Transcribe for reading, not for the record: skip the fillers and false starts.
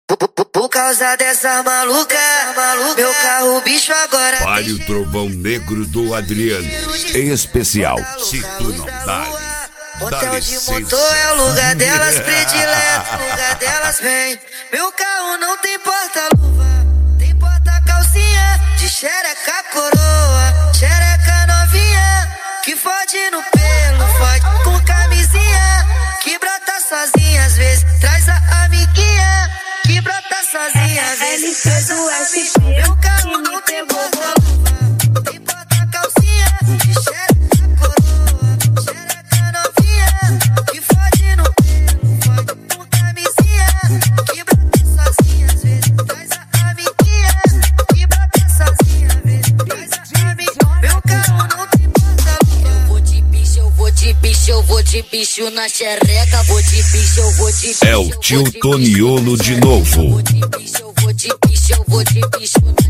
Por causa dessa maluca, meu carro bicho agora Vale o trovão negro do Adriano. Em especial, se tu não dá Hotel de motor é o lugar delas predileto, o lugar delas vem. Meu carro não tem porta-luva, tem porta-calcinha de xereca coroa, xereca novinha, que fode no pelo, fode com camisinha, que brota sozinha às vezes, traz a amiguinha, que brota sozinha às vezes, traz a amiguinha. Meu carro não tem porta-luva, tem porta-calcinha de xereca coroa, xereca novinha, que fode no pelo, fode com camisinha, que brota sozinha às vezes, traz a amiguinha, que brota sozinha às vezes, traz a amiguinha. Meu carro não tem porta-luva. Eu vou de bicho, eu vou de bicho, eu vou de bicho na xereca, vou de bicho, eu vou de bicho. É o tio Toniolo de novo. Eu vou de bicho, eu vou de bicho, eu vou de bicho.